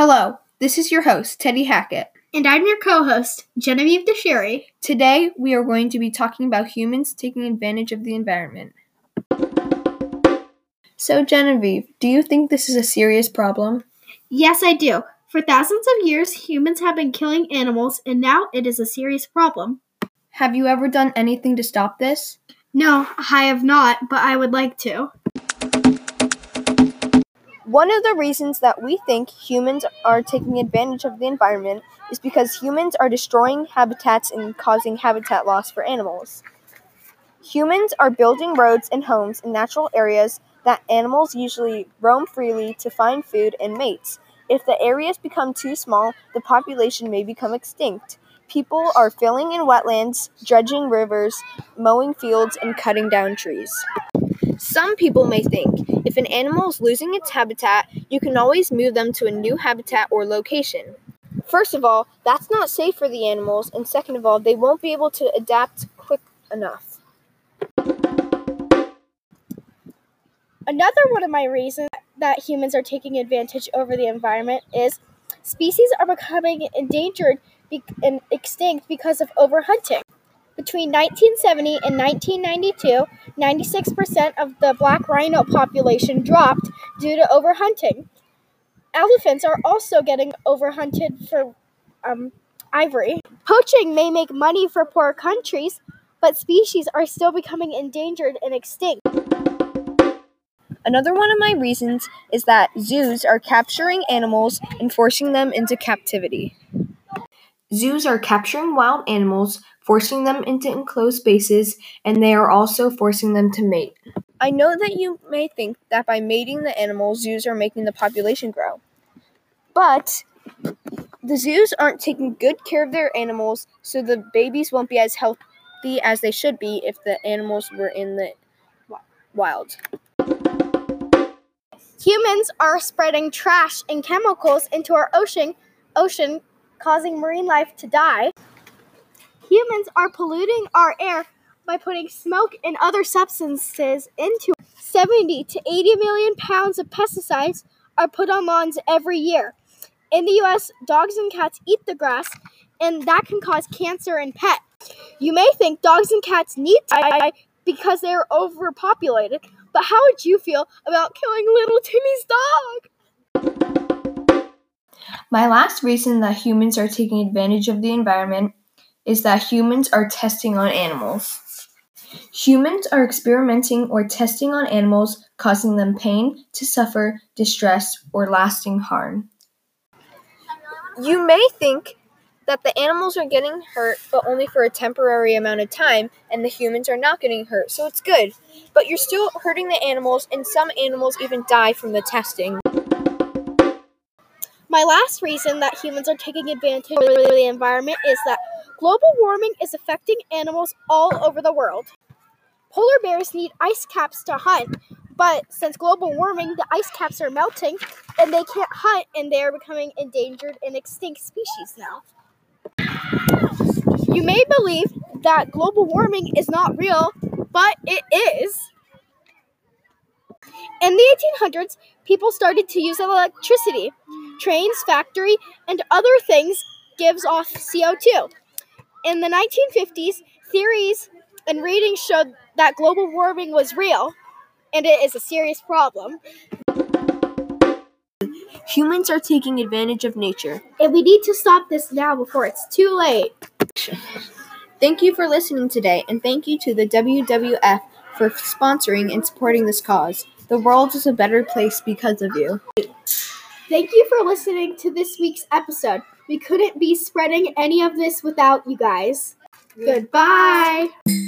Hello, this is your host, Teddy Hackett. And I'm your co-host, Genevieve DeSherry. Today, we are going to be talking about humans taking advantage of the environment. So, Genevieve, do you think this is a serious problem? Yes, I do. For thousands of years, humans have been killing animals, and now it is a serious problem. Have you ever done anything to stop this? No, I have not, but I would like to. One of the reasons that we think humans are taking advantage of the environment is because humans are destroying habitats and causing habitat loss for animals. Humans are building roads and homes in natural areas that animals usually roam freely to find food and mates. If the areas become too small, the population may become extinct. People are filling in wetlands, dredging rivers, mowing fields, and cutting down trees. Some people may think, if an animal is losing its habitat, you can always move them to a new habitat or location. First of all, that's not safe for the animals, and second of all, they won't be able to adapt quick enough. Another one of my reasons that humans are taking advantage over the environment is species are becoming endangered and extinct because of overhunting. Between 1970 and 1992, 96% of the black rhino population dropped due to overhunting. Elephants are also getting overhunted for ivory. Poaching may make money for poor countries, but species are still becoming endangered and extinct. Another one of my reasons is that zoos are capturing animals and forcing them into captivity. Zoos are capturing wild animals, forcing them into enclosed spaces, and they are also forcing them to mate. I know that you may think that by mating the animals, zoos are making the population grow. But the zoos aren't taking good care of their animals, so the babies won't be as healthy as they should be if the animals were in the wild. Humans are spreading trash and chemicals into our ocean, causing marine life to die. Humans are polluting our air by putting smoke and other substances into it. 70 to 80 million pounds of pesticides are put on lawns every year. In the U.S., dogs and cats eat the grass, and that can cause cancer in pets. You may think dogs and cats need to die because they are overpopulated, but how would you feel about killing little Timmy's dog? My last reason that humans are taking advantage of the environment is that humans are testing on animals. Humans are experimenting or testing on animals, causing them pain, to suffer, distress, or lasting harm. You may think that the animals are getting hurt, but only for a temporary amount of time, and the humans are not getting hurt, so it's good. But you're still hurting the animals, and some animals even die from the testing. My last reason that humans are taking advantage of the environment is that global warming is affecting animals all over the world. Polar bears need ice caps to hunt, but since global warming, the ice caps are melting, and they can't hunt, and they are becoming endangered and extinct species now. You may believe that global warming is not real, but it is. In the 1800s, people started to use electricity. Trains, factory, and other things gives off CO2. In the 1950s, theories and readings showed that global warming was real, and it is a serious problem. Humans are taking advantage of nature, and we need to stop this now before it's too late. Thank you for listening today, and thank you to the WWF for sponsoring and supporting this cause. The world is a better place because of you. Thank you for listening to this week's episode. We couldn't be spreading any of this without you guys. Goodbye.